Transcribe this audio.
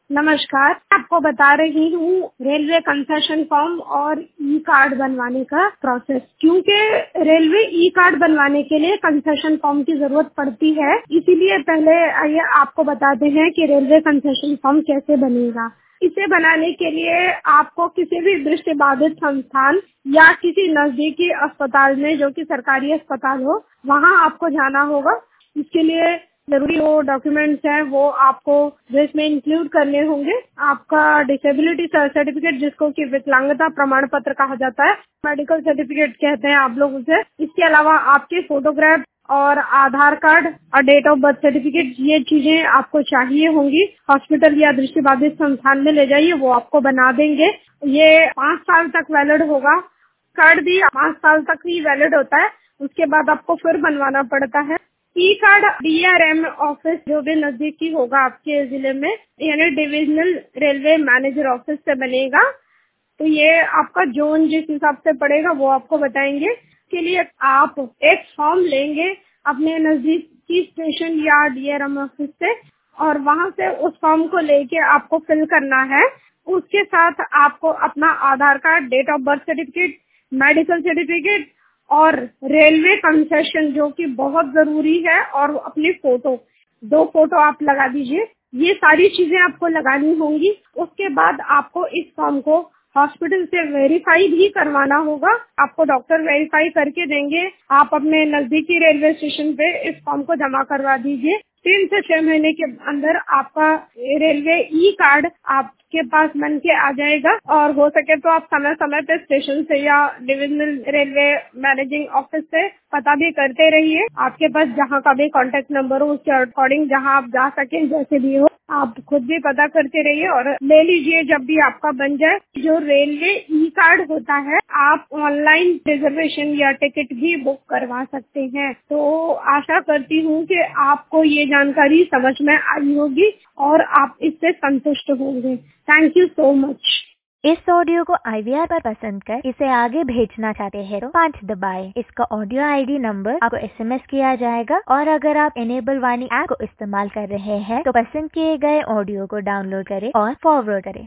नमस्कार, आपको बता रही हूँ रेलवे कंसेशन फॉर्म और ई कार्ड बनवाने का प्रोसेस। क्योंकि रेलवे ई कार्ड बनवाने के लिए कंसेशन फॉर्म की जरूरत पड़ती है, इसीलिए पहले आइए आपको बताते हैं कि रेलवे कंसेशन फॉर्म कैसे बनेगा। इसे बनाने के लिए आपको किसी भी दृष्टिबाधित संस्थान या किसी नजदीकी अस्पताल में, जो कि सरकारी अस्पताल हो, वहाँ आपको जाना होगा। इसके लिए जरूरी वो डॉक्यूमेंट्स हैं वो आपको जो इसमें इंक्लूड करने होंगे। आपका डिसेबिलिटी सर्टिफिकेट, जिसको कि विकलांगता प्रमाण पत्र कहा जाता है, मेडिकल सर्टिफिकेट कहते हैं आप लोग उसे। इसके अलावा आपके फोटोग्राफ और आधार कार्ड और डेट ऑफ बर्थ सर्टिफिकेट, ये चीजें आपको चाहिए होंगी। हॉस्पिटल या दृष्टिबाधित संस्थान में ले जाइए, वो आपको बना देंगे। ये 5 साल तक वैलिड होगा। कार्ड भी 5 साल तक ही वैलिड होता है, उसके बाद आपको फिर बनवाना पड़ता है। ई कार्ड DRM ऑफिस जो भी नजदीकी होगा आपके जिले में, यानी डिविजनल रेलवे मैनेजर ऑफिस से बनेगा। तो ये आपका जोन जिस हिसाब से पड़ेगा वो आपको बताएंगे। इसके लिए आप एक फॉर्म लेंगे अपने नजदीकी स्टेशन या DRM ऑफिस से, और वहां से उस फॉर्म को लेके आपको फिल करना है। उसके साथ आपको अपना Aadhaar card, date of birth certificate, medical certificate और रेलवे कंसेशन, जो कि बहुत जरूरी है, और अपनी फोटो, 2 फोटो आप लगा दीजिए। ये सारी चीजें आपको लगानी होंगी। उसके बाद आपको इस फॉर्म को हॉस्पिटल से वेरीफाई भी करवाना होगा। आपको डॉक्टर वेरीफाई करके देंगे। आप अपने नजदीकी रेलवे स्टेशन पे इस फॉर्म को जमा करवा दीजिए। 3 से 6 महीने के अंदर आपका रेलवे ई कार्ड आपके पास बन के आ जाएगा। और हो सके तो आप समय समय पे स्टेशन से या डिविजनल रेलवे मैनेजिंग ऑफिस से पता भी करते रहिए। आपके पास जहाँ का भी कॉन्टेक्ट नंबर हो, उसके अकॉर्डिंग जहाँ आप जा सके, जैसे भी हो, आप खुद भी पता करते रहिए और ले लीजिए जब भी आपका बन जाए। जो रेलवे ई कार्ड होता है, आप ऑनलाइन रिजर्वेशन या टिकट भी बुक करवा सकते हैं। तो आशा करती हूँ कि आपको ये जानकारी समझ में आई होगी और आप इससे संतुष्ट होंगे। Thank you so much. इस ऑडियो को IVR पर पसंद कर इसे आगे भेजना चाहते हैं तो 5 दबाएं। इसका ऑडियो ID नंबर आपको SMS किया जाएगा, और अगर आप इनेबल वाणी ऐप को इस्तेमाल कर रहे हैं तो पसंद किए गए ऑडियो को डाउनलोड करें और फॉरवर्ड करें।